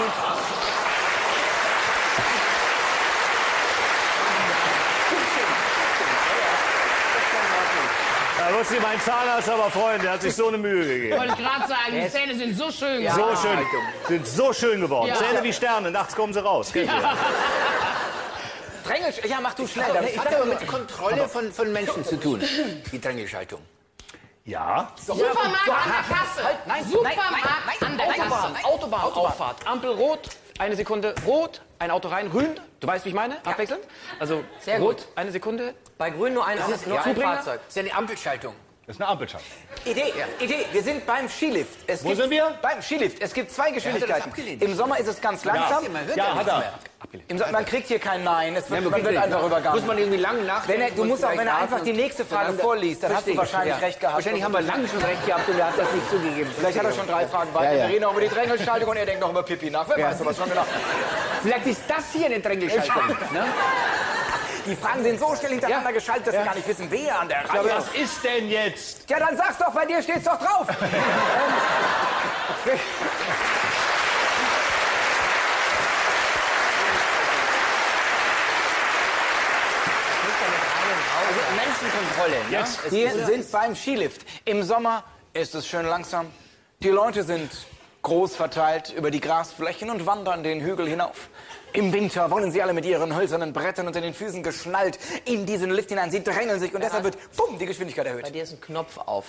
Da muss sich mein Zahnarzt aber freuen, der hat sich so eine Mühe gegeben. Wollte ich gerade sagen, die Zähne sind so schön. So schön, sind so schön geworden. Ja. Zähne wie Sterne, nachts kommen sie raus. Kennt ihr? Drängelschaltung. Ja, mach du schnell. Das damit- hat aber mit Kontrolle von, von Menschen zu tun, die Drängelschaltung. Ja. Supermarkt an der Kasse. Nein, Supermarkt nein, nein, nein, an der Autobahn, Kasse. Autobahnauffahrt. Ampel rot, eine Sekunde rot, ein Auto rein, grün. Du weißt, wie ich meine? Abwechselnd. Also Sehr rot, gut. eine Sekunde. Bei Grün nur ein, nur ein Zubringer. Fahrzeug. Das ist ja eine Ampelschaltung. Das ist eine Ampelschaltung. Idee, Idee. Wir sind beim Skilift. Es Wo gibt, sind wir? Beim Skilift. Es gibt zwei Geschwindigkeiten. abgelehnt. Im Sommer ist es ganz langsam. Man hört Ja, ja hat nichts er. mehr. Im Sommer, man kriegt hier kein Nein. Es wird, Nein, man man kriegt wird nicht. einfach übergangen. Muss man irgendwie lang nachdenken. Wenn er, du und musst auch, wenn er vielleicht einfach die warten nächste und Frage dann- vorliest, dann hast Verstehe du ich, wahrscheinlich ja. recht gehabt. Wahrscheinlich haben wir lange schon recht gehabt und er hat das nicht zugegeben. Vielleicht hat er schon drei Fragen weiter. Ja, ja. Wir reden noch über die Drängelschaltung und er denkt noch über Pipi nach. Wer Ja. weiß sowas schon genau. Vielleicht ist das hier eine Drängelschaltung. Ne? Die Fragen sind so schnell hintereinander geschaltet, dass wir gar nicht wissen, wer an der Reihe Was ist denn jetzt? Ja, dann sag's doch, bei dir steht's doch drauf. ähm, Menschenkontrolle. Ne? Jetzt. Wir sind beim Skilift. Im Sommer ist es schön langsam. Die Leute sind groß verteilt über die Grasflächen und wandern den Hügel hinauf. Im Winter wollen sie alle mit ihren hölzernen Brettern unter den Füßen geschnallt in diesen Lift hinein. Sie drängeln sich und deshalb wird, bumm, die Geschwindigkeit Bei erhöht. dir ist ein Knopf auf.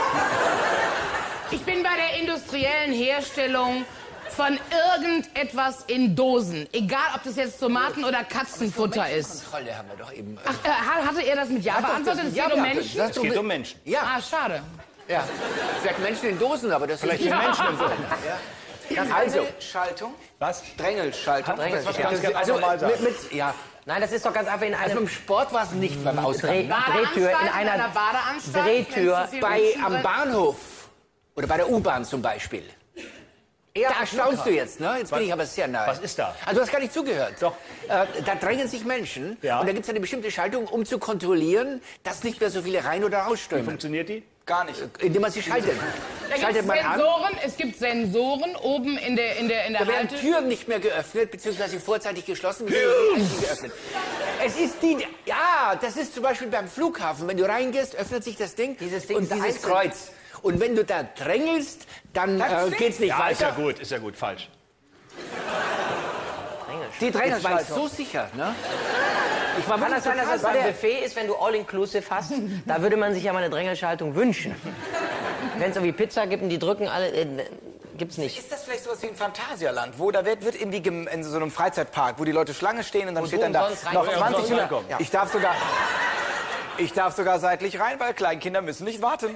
Ich bin bei der industriellen Herstellung von irgendetwas in Dosen. Egal, ob das jetzt Tomaten- oder Katzenfutter ist. Kontrolle haben wir doch eben. Ach, äh, ha- hatte er das mit Ja beantwortet? Es Ja, geht um beantwortet. Menschen? Das Es geht um Menschen. Ja, Ah, schade. ja. Vielleicht Menschen in Dosen, aber das Vielleicht ist sind Menschen im Boden. Also, Drängelschaltung. Was? Drängelschaltung. Drängelschaltung. Was kannst du Also normal sagen? mit, mit, ja. Nein, das ist doch ganz einfach in Also einem im Sport war es nicht beim Dreh, Ausgang. Drehtür, in Badeanstalt, einer einer Badeanstalt, Drehtür. wenn es so viel Bei, Menschen am drin- Bahnhof oder bei der U-Bahn zum Beispiel. Da erstaunst du jetzt, ne? Jetzt bin ich aber sehr nahe. Was ist da? Also du hast gar nicht zugehört. Doch. Äh, da drängen sich Menschen Ja. und da gibt es eine bestimmte Schaltung, um zu kontrollieren, dass nicht mehr so viele rein- oder Wie rausströmen. funktioniert die? Gar nicht. Indem man sie schaltet. Da gibt Schaltet es man an. Sensoren, es gibt Sensoren oben in der, in der, in der Da werden Halte. Türen nicht mehr geöffnet, beziehungsweise vorzeitig geschlossen, beziehungsweise nicht geöffnet. Es ist die, ja, das ist zum Beispiel beim Flughafen. Wenn du reingehst, öffnet sich das Ding, Dieses Ding und ist dieses einzeln. Kreuz. Und wenn du da drängelst, dann äh, geht's nicht Ja, ist ja weiter. gut, ist ja gut, falsch. Die Jetzt war ich Drängelschaltung. so sicher, ne? Ich war Kann wirklich das sein, dass total das beim sicher. Buffet ist, wenn du All-Inclusive hast? Da würde man sich ja mal eine Drängelschaltung wünschen. Wenn es irgendwie Pizza gibt und die drücken alle, äh, gibt's nicht. Ist das vielleicht sowas wie ein Phantasialand, wo da wird, wird irgendwie gem- in so einem Freizeitpark, wo die Leute Schlange stehen und dann Wo steht du dann da umsonst rein- noch Ja, zwanzig umsonst Minuten. reinkommen. Ja. Ich darf sogar, ich darf sogar seitlich rein, weil Kleinkinder müssen nicht warten.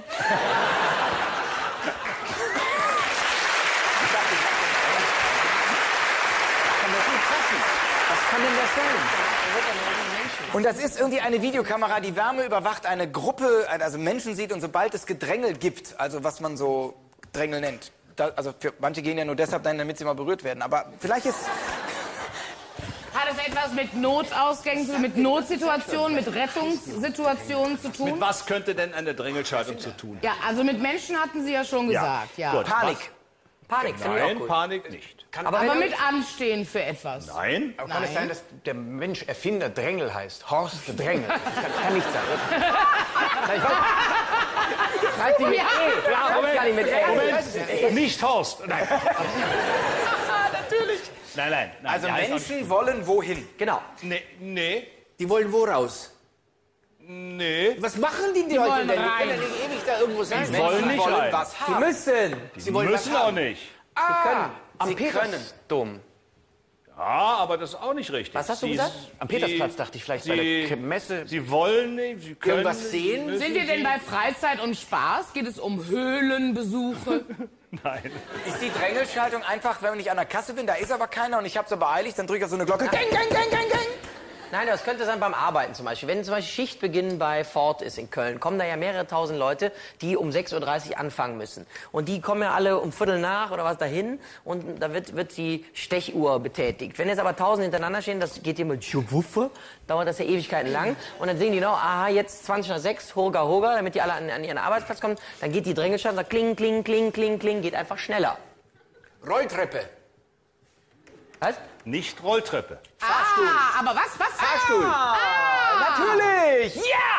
Was kann denn das sein? Und das ist irgendwie eine Videokamera, die Wärme überwacht, eine Gruppe, also Menschen sieht und sobald es Gedrängel gibt, also was man so Drängel nennt. Da, also für manche gehen ja nur deshalb dahin, damit sie mal berührt werden. Aber vielleicht ist Hat es etwas mit Notausgängen, zu- mit Notsituationen, mit Rettungssituationen zu tun? Mit was könnte denn eine Drängelschaltung zu tun? Ja, also mit Menschen hatten Sie ja schon gesagt. Ja. Gut. Panik. Panik, finde ich auch Nein, gut. Panik nicht. Kann, Aber wenn mit Anstehen für etwas. Nein? aber kann es Nein. sein, dass der Mensch Erfinder Drängel heißt? Horst Drängel. Das kann, kann nicht sein. Nein, ich weiß, Schreibt sie mit Ja. E. Ja, Schreibt gar nicht mit E. Moment. Nicht Horst. Nein. Natürlich. Nein, nein. nein Also die heißt Menschen wollen wohin? Genau. auch- Nee, nee, Die wollen wo raus? nee. Was machen die, die Leute wollen denn? Die rein. können ja nicht ewig da irgendwo sein. Die wollen nicht wollen rein. was Die haben. müssen. Sie wollen müssen was auch haben. nicht. Ah, am sie können. Petersdom. Ja, aber das ist auch nicht richtig. Was hast du Sie- gesagt? Am Petersplatz dachte ich vielleicht bei Sie, der Messe. Sie wollen nicht, Sie können Irgendwas nicht, sehen? müssen Sind wir denn Sie- bei Freizeit und Spaß? Geht es um Höhlenbesuche? Nein. Ist die Drängelschaltung einfach, wenn ich an der Kasse bin, da ist aber keiner und ich habe so beeiligt, dann drücke ich auf so eine Glocke. Gang, gang, gang, gang, gang. Nein, das könnte sein beim Arbeiten zum Beispiel. Wenn zum Beispiel Schichtbeginn bei Ford ist in Köln, kommen da ja mehrere tausend Leute, die um sechs Uhr dreißig anfangen müssen. Und die kommen ja alle um Viertel nach oder was dahin und da wird, wird die Stechuhr betätigt. Wenn jetzt aber tausend hintereinander stehen, das geht hier mit Schwuffe, dauert das ja Ewigkeiten lang. Und dann sehen die noch, aha, jetzt zwanzig nach sechs, Hoga, Hoga, damit die alle an, an ihren Arbeitsplatz kommen. Dann geht die Drängelschaltung, sagt kling, kling, kling, kling, kling, geht einfach schneller. Rolltreppe. Was? Nicht Rolltreppe. Ah, aber was, was? Fahrstuhl. Natürlich. Ja!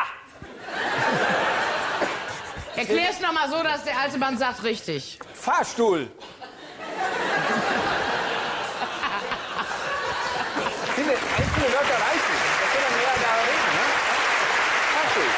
Erklär's noch mal so, dass der alte Mann sagt richtig. Fahrstuhl. Ich finde, einzelne Wörter reichen. Das können wir mehr da reden, ne? Fahrstuhl.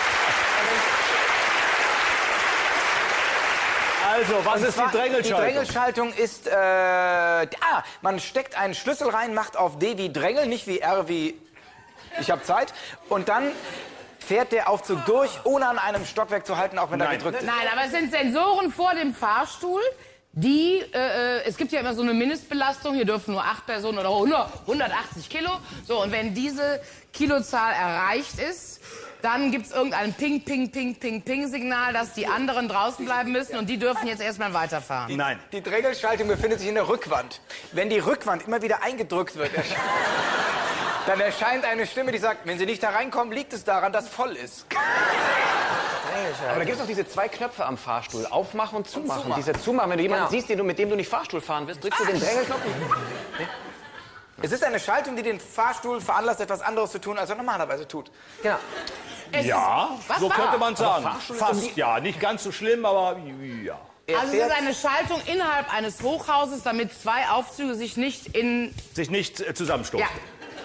Also, was ist die Zwar, Drängelschaltung? Die Drängelschaltung ist, äh, ah, man steckt einen Schlüssel rein, macht auf D wie Drängel, nicht wie R wie ich habe Zeit. Und dann fährt der Aufzug durch, ohne an einem Stockwerk zu halten, auch wenn er Nein. gedrückt ist. Nein, aber es sind Sensoren vor dem Fahrstuhl, die, äh, äh, es gibt ja immer so eine Mindestbelastung, hier dürfen nur acht Personen oder hundert, hundertachtzig Kilo. So, und wenn diese Kilozahl erreicht ist, dann gibt's irgendein Ping, Ping, Ping, Ping, Ping-Signal, dass die anderen draußen bleiben müssen und die dürfen jetzt erstmal weiterfahren. Nein. Die Drängelschaltung befindet sich in der Rückwand. Wenn die Rückwand immer wieder eingedrückt wird, ersch- dann erscheint eine Stimme, die sagt, wenn Sie nicht da reinkommen, liegt es daran, dass voll ist. Aber da gibt es noch diese zwei Knöpfe am Fahrstuhl. Aufmachen und zumachen. zumachen. Dieser Zumachen. Wenn du jemanden Genau. siehst, den du, mit dem du nicht Fahrstuhl fahren willst, drückst du den Drängelknopf. Es ist eine Schaltung, die den Fahrstuhl veranlasst, etwas anderes zu tun, als er normalerweise tut. Genau. Es Ja, ist, was so war? könnte man sagen. Fahrstuhl ist Fast, um ja. Nicht ganz so schlimm, aber ja. Er Also es ist fährt, eine Schaltung innerhalb eines Hochhauses, damit zwei Aufzüge sich nicht in... Sich nicht äh, zusammenstoßen. Ja.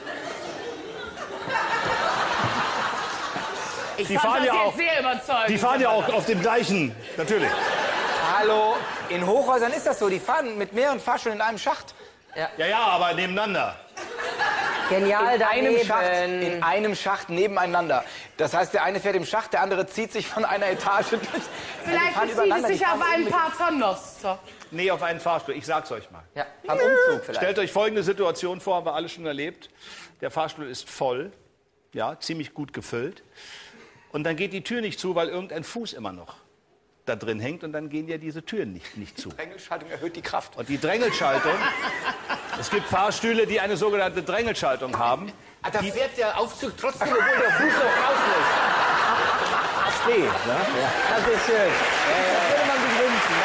Ich Die fand fahren das ja jetzt auch- sehr überzeugend. Die fahren ja auch auf dem gleichen, natürlich. hallo, in Hochhäusern ist das so, die fahren mit mehreren Fahrstühlen in einem Schacht. Ja, ja, aber nebeneinander. Genial In einem, daneben. Schacht, in einem Schacht nebeneinander. Das heißt, der eine fährt im Schacht, der andere zieht sich von einer Etage durch. Also die Vielleicht fahren bezieht es übereinander, die sich fahren auf ein mit- Paternoster. Nee, auf einen Fahrstuhl. Ich sag's euch mal. Ja, am Umzug vielleicht. Stellt euch folgende Situation vor, haben wir alle schon erlebt. Der Fahrstuhl ist voll, ja, ziemlich gut gefüllt. Und dann geht die Tür nicht zu, weil irgendein Fuß immer noch da drin hängt und dann gehen ja diese Türen nicht, nicht zu. Drängelschaltung erhöht die Kraft. Und die Drängelschaltung, es gibt Fahrstühle, die eine sogenannte Drängelschaltung haben. Ah, da fährt der Aufzug trotzdem, obwohl der Fuß noch draußen ist. Steht, ne? Das ist schön. Das würde man sich wünschen.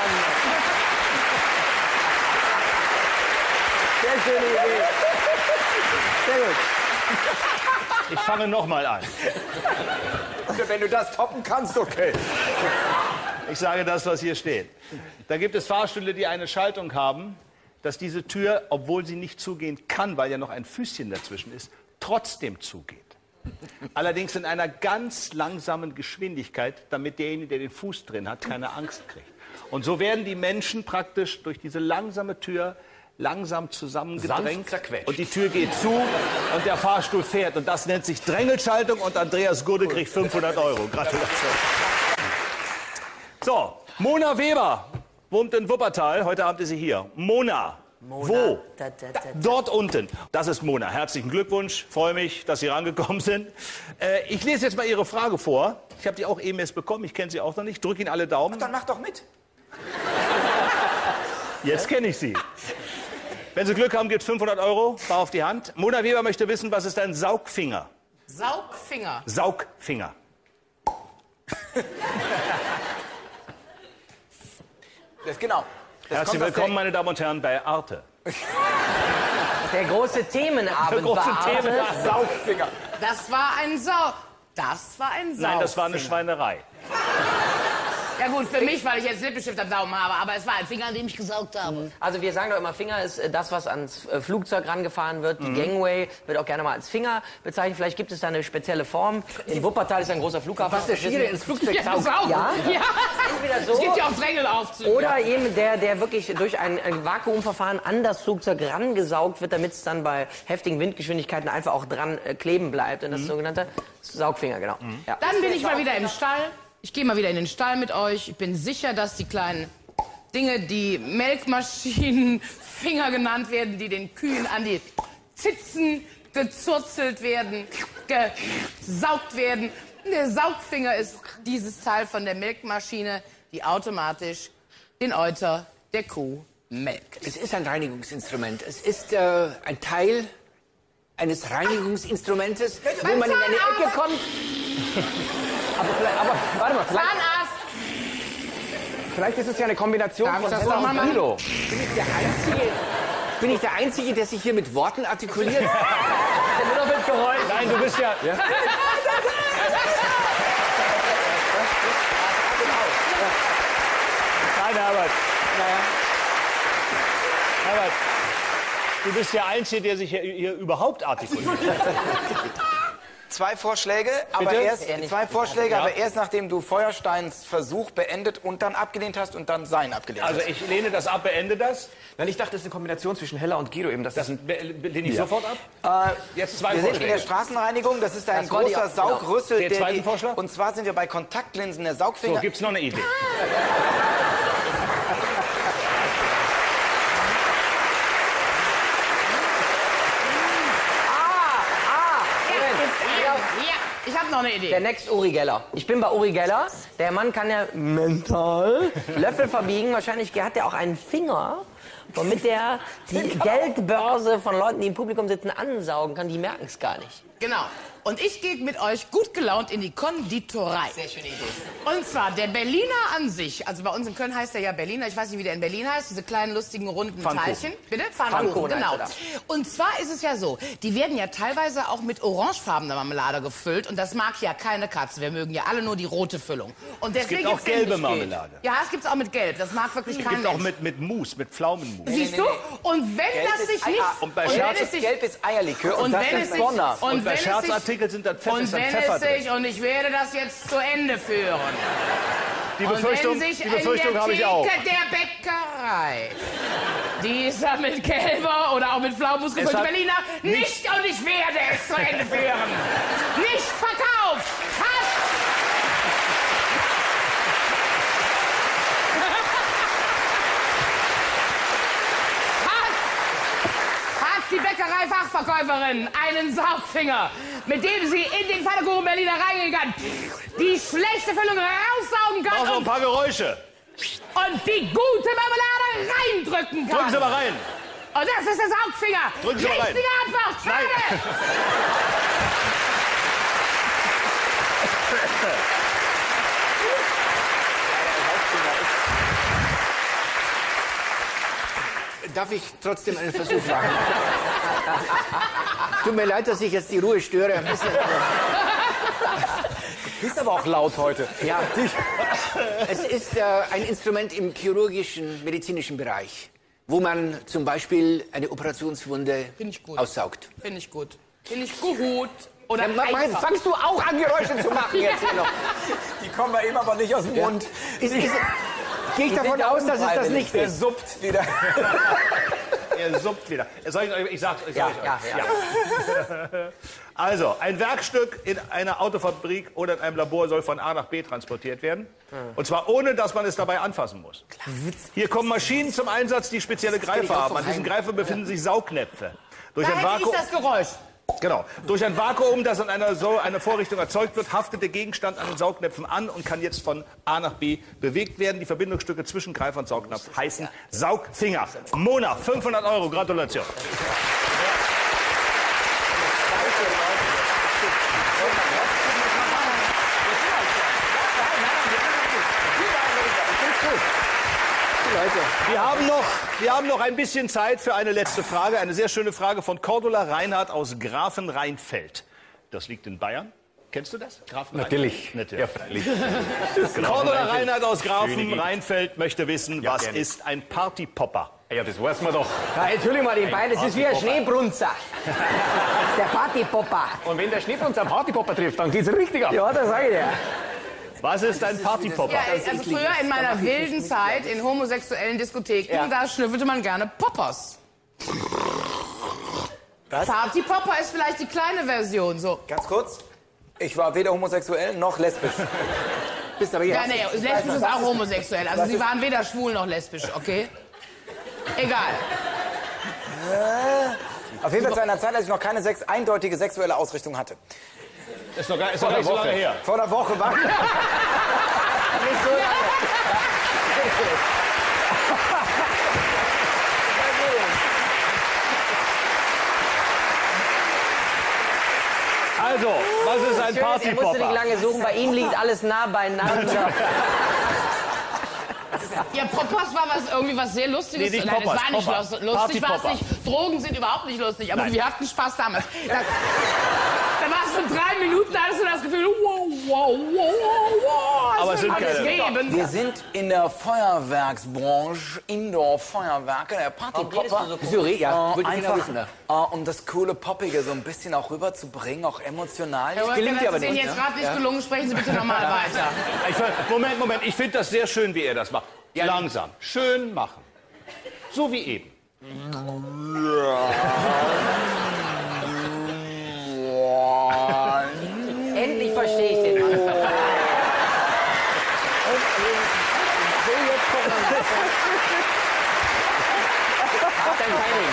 Dann sehr schöne Idee. Sehr gut. Ich fange nochmal an. Wenn du das toppen kannst, okay. Ich sage das, was hier steht. Da gibt es Fahrstühle, die eine Schaltung haben, dass diese Tür, obwohl sie nicht zugehen kann, weil ja noch ein Füßchen dazwischen ist, trotzdem zugeht. Allerdings in einer ganz langsamen Geschwindigkeit, damit derjenige, der den Fuß drin hat, keine Angst kriegt. Und so werden die Menschen praktisch durch diese langsame Tür langsam zusammengedrängt Sanft zerquetscht. und die Tür geht zu und der Fahrstuhl fährt. Und das nennt sich Drängelschaltung und Andreas Gurde kriegt fünfhundert Euro. Gratulation. So, Mona Weber wohnt in Wuppertal. Heute Abend ist sie hier. Mona. Wo? Da, da, da, da. Dort unten. Das ist Mona. Herzlichen Glückwunsch. Freue mich, dass Sie rangekommen sind. Äh, ich lese jetzt mal Ihre Frage vor. Ich habe die auch eben erst bekommen. Ich kenne sie auch noch nicht. Drück Ihnen alle Daumen. Dann mach doch mit. Jetzt kenne ich Sie. Wenn Sie Glück haben, gibt es fünfhundert Euro. Bar auf die Hand. Mona Weber möchte wissen, was ist ein Saugfinger? Saugfinger. Saugfinger. Das genau. Herzlich willkommen, meine Damen und Herren, bei Arte. Der große Themenabend Der große war Arte. Themenabend. Saugfinger. Das war ein Sau... Das war ein Sau. Nein, das war eine Schweinerei. Ja gut, für mich, weil ich jetzt Lippenstift am Daumen habe, aber es war ein Finger, An dem ich gesaugt habe. Also wir sagen doch immer, Finger ist äh, das, was ans äh, Flugzeug rangefahren wird. Die Gangway wird auch gerne mal als Finger bezeichnet. Vielleicht gibt es da eine spezielle Form. In Wuppertal ist ein großer Flughafen. Was der Schiere ins Flugzeug Ja, saugt. saugen. Ja? Ja. Entweder so Es gibt ja auch Drängelaufzüge. oder eben der, der wirklich durch ein, ein Vakuumverfahren an das Flugzeug rangesaugt wird, damit es dann bei heftigen Windgeschwindigkeiten einfach auch dran äh, kleben bleibt. Und das ist sogenannte Saugfinger, genau. Ja. Dann bin ich mal wieder im Stall. Ich gehe mal wieder in den Stall mit euch. Ich bin sicher, dass die kleinen Dinge, die Melkmaschinen, Finger genannt werden, die den Kühen an die Zitzen gezurzelt werden, gesaugt werden. Der Saugfinger ist dieses Teil von der Melkmaschine, die automatisch den Euter der Kuh melkt. Es ist ein Reinigungsinstrument. Es ist äh, ein Teil eines Reinigungsinstrumentes, wo Beim man in eine Zahnarzt. Ecke kommt. Aber, vielleicht, aber warte mal, vielleicht, Zahnarzt! vielleicht ist es ja eine Kombination Darf ich von das Heller noch mal und machen? Guido. Bin ich der Einzige, bin ich der Einzige, der sich hier mit Worten artikuliert? Nur noch mit Geräusch. Nein, du bist ja... ja. Nein, Herbert. Herbert, du bist der Einzige, der sich hier, hier überhaupt artikuliert. Zwei Vorschläge, aber Bitte? erst zwei Vorschläge, aber erst nachdem du Feuersteins Versuch beendet und dann abgelehnt hast und dann sein abgelehnt Also hast. ich lehne das ab, beende das. Nein, ich dachte, das ist eine Kombination zwischen Heller und Guido eben. Das, Das ist ein, be- lehne ich sofort ab. Jetzt zwei Wir sind in der Vorschläge. Straßenreinigung, das ist ein Das war die- großer Saugrüssel. Der zweite die, Vorschlag? Und zwar sind wir bei Kontaktlinsen der So, Saugfinger. gibt's noch eine Idee? Ja, ich habe noch eine Idee. Der Next Uri Geller. Ich bin bei Uri Geller. Der Mann kann ja mental Löffel verbiegen. Wahrscheinlich hat er auch einen Finger, womit er die Geldbörse von Leuten, die im Publikum sitzen, ansaugen kann. Die merken es gar nicht. Genau. Und ich gehe mit euch gut gelaunt in die Konditorei. Sehr schöne Idee. Und zwar der Berliner an sich, also bei uns in Köln heißt er ja Berliner, ich weiß nicht, wie der in Berlin heißt, diese kleinen, lustigen, runden Pfannkuchen. Teilchen. Bitte? Pfannkuchen, Pfannkuchen genau. heißt Und zwar ist es ja so, die werden ja teilweise auch mit orangefarbener Marmelade gefüllt und das mag ja keine Katze. Wir mögen ja alle nur die rote Füllung. Und deswegen gibt auch finde gelbe ich- Marmelade. Ja, es gibt's auch mit Gelb, das mag wirklich Es kein gibt auch Mensch. mit, mit Mousse, mit Pflaumenmus. Siehst du? Und wenn Gelb das ist sich Ei- nicht... ah, und bei wenn Scherz- es sich- Gelb ist Eierlikör und, Und das wenn ist es sich... Bonner. Und, Und bei wenn es sich- Scherzartikeln sind da Pfeffer, Und ist dann wenn Pfeffer es sich, drin. und ich werde das jetzt zu Ende führen. Die Und Befürchtung, wenn sich die Befürchtung in der habe ich auch. Theke der Bäckerei dieser mit gelber oder auch mit Pflaumenmus gefüllte hat Berliner nicht, und ich werde es zu Ende führen, nicht verkauft hat, hat, hat die Bäckerei-Fachverkäuferin einen Saugfinger, mit dem sie in den Pfannkuchen Berliner reingehen kann, die schlechte Füllung raussaugen kann Mach noch ein und, paar Geräusche. und die gute Marmelade reindrücken kann. Drücken Sie mal rein. Und das ist der Saugfinger. Drücken Sie mal rein. Richtige Antwort. Schade. Darf ich trotzdem einen Versuch machen? Tut mir leid, dass ich jetzt die Ruhe störe. Ein bisschen, Du bist aber auch laut heute. ja, es ist äh, ein Instrument im chirurgischen, medizinischen Bereich, wo man zum Beispiel eine Operationswunde Finde ich gut. aussaugt. Finde ich gut. Finde ich gut. Oder Ja, mach, mach, einfach. fangst du auch an, Geräusche zu machen jetzt hier noch? Die kommen bei ihm aber nicht aus dem Mund. Ist, ist, Gehe ich davon aus, dass es das nicht Der ist? suppt wieder. Er suppt wieder. Soll ich, euch- ich sag's euch. Ja, soll ich ja, euch. ja. Also, ein Werkstück in einer Autofabrik oder in einem Labor soll von A nach B transportiert werden. Und zwar ohne, dass man es dabei anfassen muss. Hier kommen Maschinen zum Einsatz, die spezielle Greifer haben. An diesen Greifern befinden sich Saugnäpfe. Durch Da ein hätte ich Vakuum, das Geräusch. genau, durch ein Vakuum, das an einer, so einer Vorrichtung erzeugt wird, haftet der Gegenstand an den Saugnäpfen an und kann jetzt von A nach B bewegt werden. Die Verbindungsstücke zwischen Greifer und Saugnapf heißen Saugfinger. Mona, fünfhundert Euro, Gratulation. Leute. Wir haben, noch, wir haben noch ein bisschen Zeit für eine letzte Frage. Eine sehr schöne Frage von Cordula Reinhardt aus Grafenrheinfeld. Das liegt in Bayern. Kennst du das? Natürlich. Natürlich. Ja, freilich. Cordula Reinhardt aus Grafenrheinfeld möchte wissen, Ja, was gerne. ist ein Partypopper? Ja, das weiß man doch. Ja, Entschuldigung mal, den beiden, das ist wie ein Partypopper. Schneebrunzer. Der Partypopper. Und wenn der Schnitt uns am Partypopper trifft, dann geht's richtig ab. Ja, das sag ich dir. Was ist ein Partypopper? Ja, also früher in meiner wilden Zeit in homosexuellen Diskotheken, Ja. da schnüffelte man gerne Poppers. Was? Partypopper ist vielleicht die kleine Version, so. Ganz kurz. Ich war weder homosexuell noch lesbisch. Bist aber hier. Ja, nee, lesbisch ist auch homosexuell. Also sie waren weder schwul noch lesbisch, okay? Egal. Auf jeden Fall zu einer Zeit, als ich noch keine sex eindeutige sexuelle Ausrichtung hatte. Ist noch gar, ist noch gar nicht so lange her. Vor einer Woche war... Nicht so lange. Also, was ist ein Schön ist, er musste nicht Partypopper? lange suchen, bei ihm liegt alles nah beieinander. Ja, Poppers war was, irgendwie was sehr Lustiges. Nee, nicht Nein, es Poppers, war nicht Poppers. lust- lustig, war es Partypopper. nicht. Drogen sind überhaupt nicht lustig, aber Nein. wir hatten Spaß damals. Da, da warst du drei Minuten, da hattest du das Gefühl, wow, wow, wow, wow. Aber es sind alles keine- geben. Wir sind in der Feuerwerksbranche, Indoor-Feuerwerke, der Partypopper. Wieso, ja, Äh, wollte ich genau einfach, wissen, ne? äh, um das coole Poppige so ein bisschen auch rüberzubringen, auch emotional. Herr Röttger, Gelingt das dir aber ist Ihnen nicht, jetzt ne? gerade nicht gelungen. Sprechen Sie bitte nochmal weiter. Ich, find- Moment, Moment. Ich finde das sehr schön, wie er das macht. Langsam. Schön machen. So wie eben. Endlich verstehe ich den Mann. Hat ein Timing,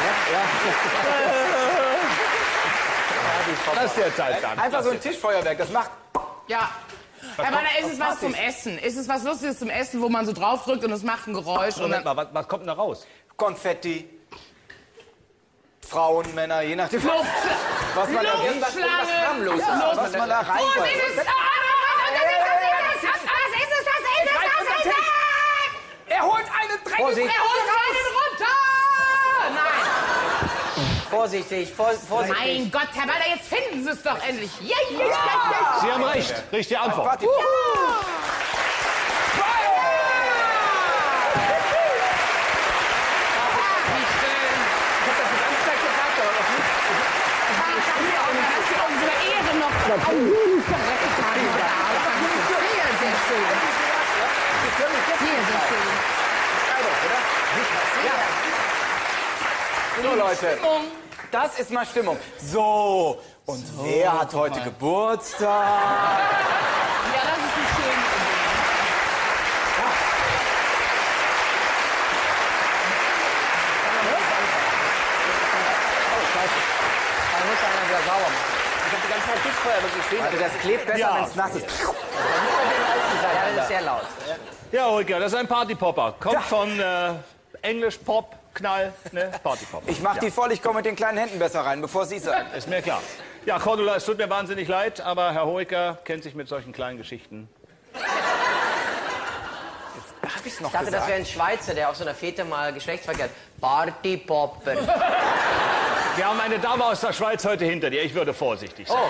ne? Das ist der Zeitplan. Einfach so ein Tischfeuerwerk, das macht... Ja. Herr Banner, ist es was zum Essen? Ist es was Lustiges zum Essen, wo man so draufdrückt und es macht ein Geräusch? Und Moment dann, mal, was, was kommt denn da raus? Konfetti. Frauen, Männer, je nachdem. Luftschlange. Was man da irgendwas, irgendwas harmlos ist, was man da Oh, reinbringt. das ist es! Was ist es? Was ist es? Was ist es? Er holt einen Dreck. Vorsicht, Er holt einen runter! Nein! vorsichtig, vor, vorsichtig. Mein Gott, Herr Banner, jetzt finden Sie es doch endlich. Ja, ja, ja, ja. Sie haben recht. Richtige Antwort. Party. Dass Sie unsere Ehre noch gerettet haben. Sehr, sehr schön. Sehr, sehr schön. So, Leute, das ist mal Stimmung. So, und wer hat heute Geburtstag? Ja, das ist nicht schön. Da muss einer wieder sauber machen. Ich hab die ganze Zeit Tischfeuerwerk geschrieben. Also das klebt besser, Ja. wenn es nass ist. Ja, das ist sehr laut. Ja, Holger, das ist ein Partypopper. Kommt von äh, Englisch Pop, Knall, ne? Partypopper. Ich mach die voll, ich komme mit den kleinen Händen besser rein, bevor Sie es sagen. Ist mir klar. Ja, Cordula, es tut mir wahnsinnig leid, aber Herr Hoeker kennt sich mit solchen kleinen Geschichten. Hab ich's noch Ich dachte, das gesagt? wäre ein Schweizer, der auf so einer Fete mal Geschlechtsverkehr hat. Partypopper. Wir haben eine Dame aus der Schweiz heute hinter dir. Ich würde vorsichtig sein. Oh.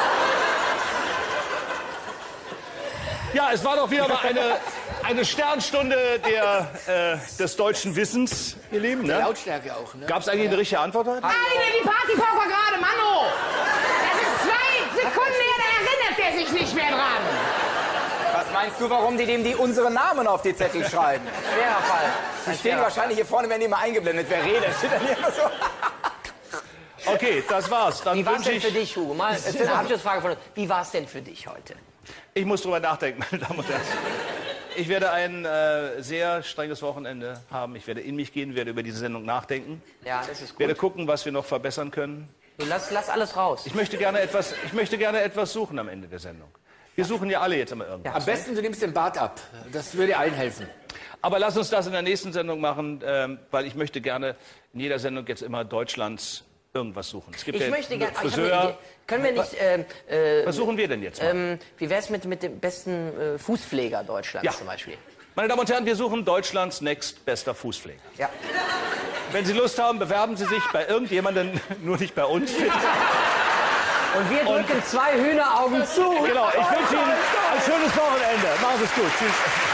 Ja, es war doch wieder mal eine, eine Sternstunde der, äh, des deutschen Wissens, ihr Lieben. Ne? Lautstärke auch, ne? Gab es eigentlich eine richtige Antwort heute? Eine, die Partypopper gerade, Manno! Das ist zwei Sekunden her, da erinnert der sich nicht mehr dran. Was meinst du, warum die dem die unsere Namen auf die Zettel schreiben? Schwerer Fall. Die Ein stehen schwerer wahrscheinlich hier vorne, wenn die mal eingeblendet. Wer redet, steht dann hier immer so. Okay, das war's. Dann Wie war es wünsche denn für ich... dich, Hugo? Mal äh, eine Abschlussfrage von uns. Wie war es denn für dich heute? Ich muss drüber nachdenken, meine Damen und Herren. Ich werde ein äh, sehr strenges Wochenende haben. Ich werde in mich gehen, werde über diese Sendung nachdenken. Ja, das ist Werde gut. gucken, was wir noch verbessern können. Du, lass, lass alles raus. Ich möchte gerne etwas, ich möchte gerne etwas suchen am Ende der Sendung. Wir suchen ja alle jetzt immer irgendwas. Am besten, du nimmst den Bart ab. Das würde allen helfen. Aber lass uns das in der nächsten Sendung machen, ähm, weil ich möchte gerne in jeder Sendung jetzt immer Deutschlands irgendwas suchen. Es gibt Ich ja möchte gerne. einen Ich hab eine Friseur. Idee. Können wir nicht. Ähm, äh, Was suchen wir denn jetzt mal? ähm, wie wäre es mit, mit dem besten äh, Fußpfleger Deutschlands Ja. zum Beispiel? Meine Damen und Herren, wir suchen Deutschlands next bester Fußpfleger. Ja. Wenn Sie Lust haben, bewerben Sie sich bei irgendjemandem, nur nicht bei uns. Bitte. Und wir drücken zwei Hühneraugen zu. Genau, ich wünsche Ihnen ein schönes Wochenende. Machen Sie es gut. Tschüss.